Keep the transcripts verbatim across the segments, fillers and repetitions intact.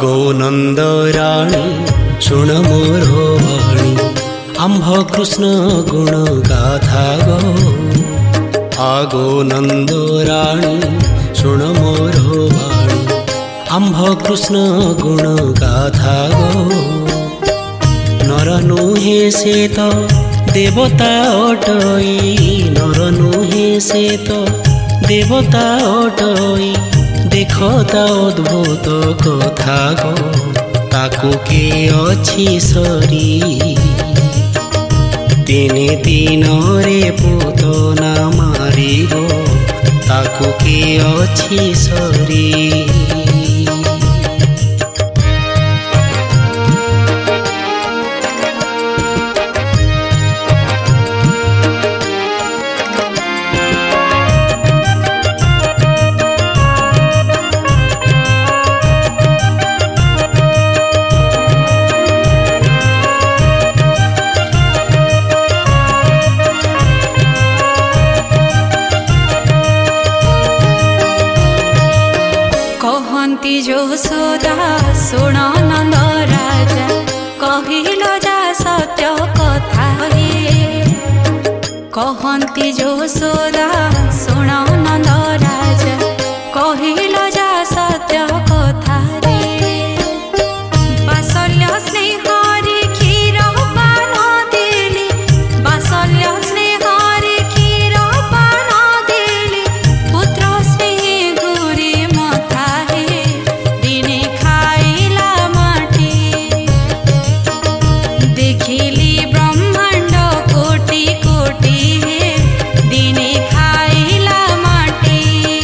आगो नंद राणी शुण मोर वाणी आंभ कृष्ण गुण गाथा गो। आगो नंद राणी शुण मोर वाणी आंभ कृष्ण गुण गाथा गो। नर नुहे से तो देवता अटई नर नुहे से तो देवता अटई देखता अद्भुत कथा गो। ताकू के अछि सरी दिने दिन रे पूतना मारी गो। ताकू के अछि सरी यशोदा सुन नंद राजा कहिल जा सत्य कथा हे। कहती यशोदा सुन नंद राजा कहिल जा सत्य कथा रे। बात्सल्य स्नेहरे क्षीर पान देली बात्सल्य स्नेहरे क्षीर पान देली पुत्र स्नेह गुरे मथा हे। दिने खाइला माटी देखिली ब्रह्मांड कोटि कोटि हे। दिने खाइला माटी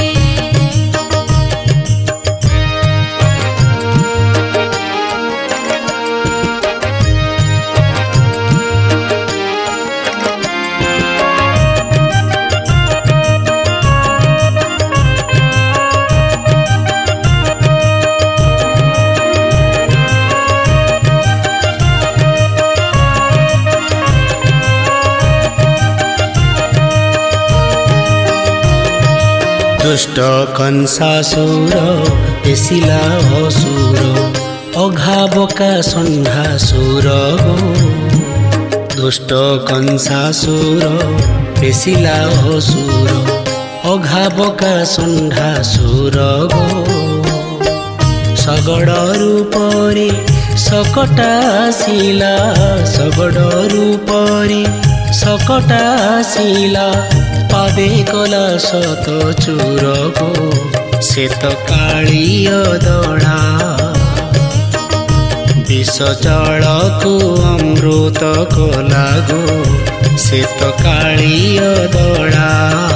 दुष्ट कंसासुर पेशिला असुर अघाबका षण्ढासुर गो। दुष्ट कंसासुर पेशिला असुर अघाबका षण्ढासुर गो। सगड़ रूपरे सकटासिला सगड़ रूपरे सकटासिला पादे कला सत चूर गो। से तो कालिय दड़ा विष जल को अमृत कला गो। से तो कालिय दड़ा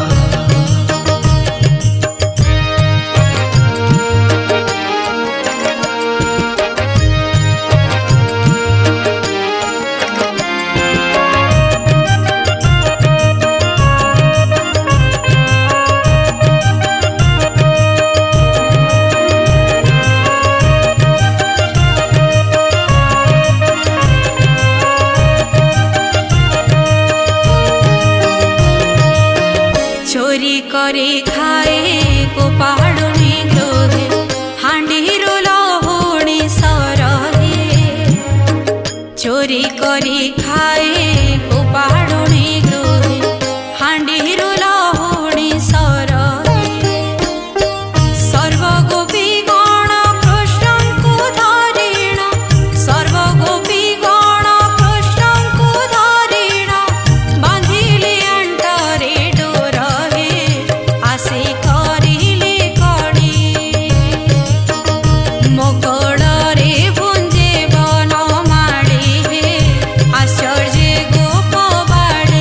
चोरी करे खाए गोपाड़ुनी ग्रोहे हांडीरो लहुणी सरहे। चोरी करे खाए गोपाड़ुनी ग्रोहे हांडीरो लहुणी सरहे। सर्वगोपी गण कृष्णଙ୍କୁ धरिण सर्वगोपी गण कृष्णଙ୍କୁ धरिण बांधिले अंटरे डोर आसे करिले कड़ी मकड़रे भुंजे बन माड़ी हे। आश्चर्य गोप बाड़ी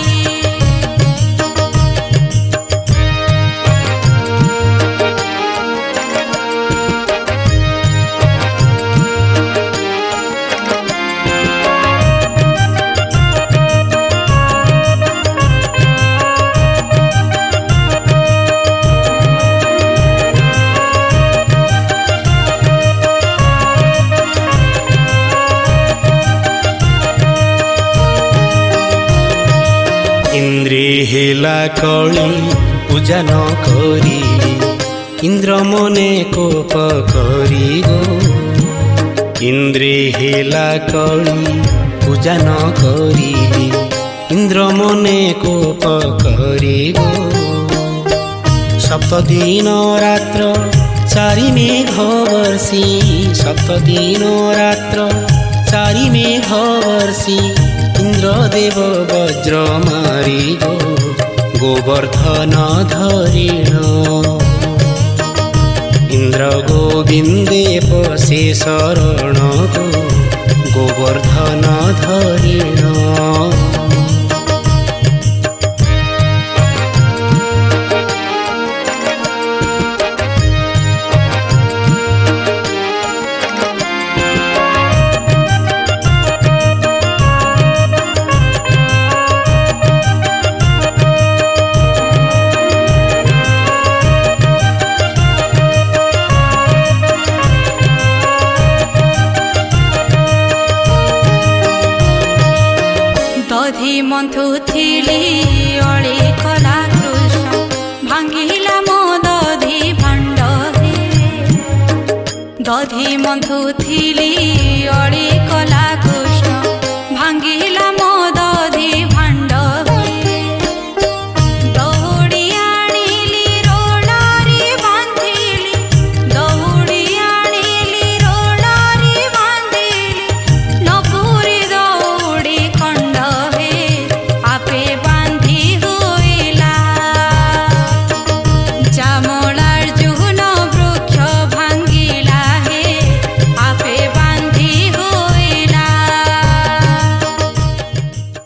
इंद्री हेला कली पूजा न करिली इंद्र मने कोप करी गो। इंद्रे हेला कली पूजा न करिले इंद्र मने कोप करे गो सप्त दिन रात्र चारि मेघ वर्षी सप्त दिन रात्र चारि मेघ वर्षी इंद्रदेव वज्र मारी गो गोवर्धन धरिण इंद्र गोविंदे पसे शरण गो गोवर्धन धरिण दधि मन्थुथिली अळे कला कृष्ण भांगिला मो दधि भाण्ड हे दधि मन्थुथिली अळे